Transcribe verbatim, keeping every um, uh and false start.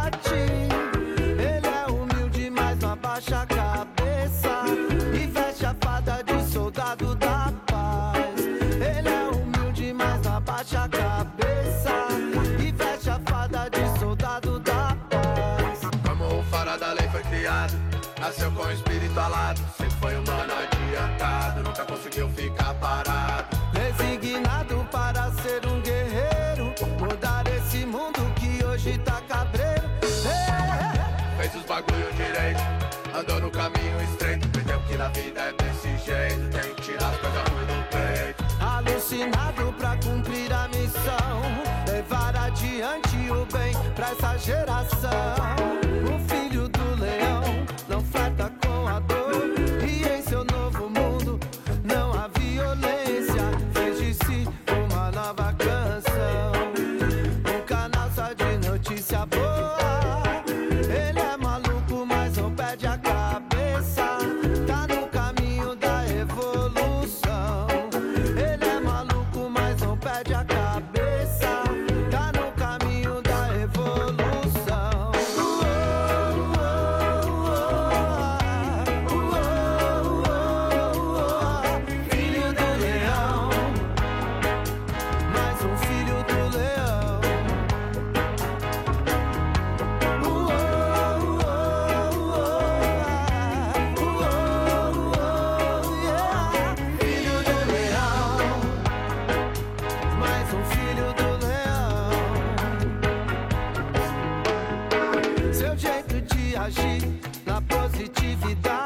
bate. Ele é humilde, mas não abaixa a cabeça e veste a fada de soldado da paz. Ele é humilde, mas não abaixa a cabeça e veste a fada de soldado da paz. Como o fora da lei foi criado, nasceu com o espírito alado, sempre foi humano adiantado, nunca conseguiu ficar parado. Resignado para ser um guerreiro, mudar esse mundo que hoje tá cabreiro. É. Fez os bagulho direito, andou no caminho estreito, entendeu que na vida é desse jeito, tem que tirar as coisas ruins do peito. Alucinado pra cumprir a missão, levar adiante o bem pra essa geração. O filho do leão não flerta com a dor, e em seu novo mundo não há violência. Fez de si uma nova canção, um canal só de notícia boa. Ele é maluco, mas não perde a cabeça, tá no caminho da evolução. Ele é maluco, mas não perde a cabeça, tá no caminho da evolução. Uou, uou, uou, uou, uou. Filho do leão, mais um filho do leão. Uou, uou, uou, uou, yeah. Filho do leão, mais um filho do leão. Seu jeito de agir na positividade